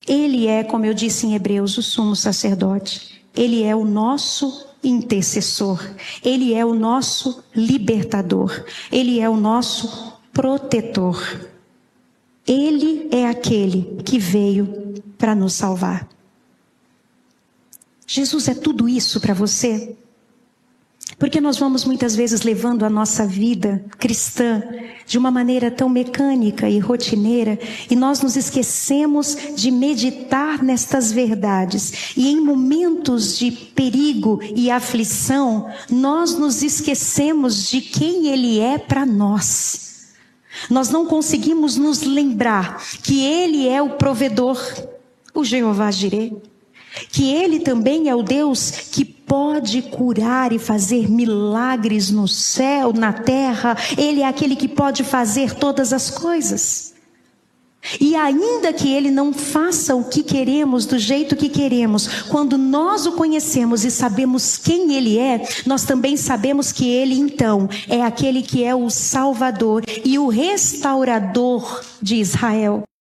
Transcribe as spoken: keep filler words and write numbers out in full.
Ele é, como eu disse em Hebreus, o sumo sacerdote. Ele é o nosso intercessor. Ele é o nosso libertador. Ele é o nosso protetor. Ele é aquele que veio para nos salvar. Jesus é tudo isso para você? Porque nós vamos muitas vezes levando a nossa vida cristã de uma maneira tão mecânica e rotineira, e nós nos esquecemos de meditar nestas verdades. E em momentos de perigo e aflição, nós nos esquecemos de quem Ele é para nós. Nós não conseguimos nos lembrar que Ele é o provedor, o Jeová Jireh, que Ele também é o Deus que pode curar e fazer milagres no céu, na terra. Ele é aquele que pode fazer todas as coisas. E ainda que Ele não faça o que queremos, do jeito que queremos, quando nós o conhecemos e sabemos quem Ele é, nós também sabemos que Ele então é aquele que é o Salvador e o restaurador de Israel.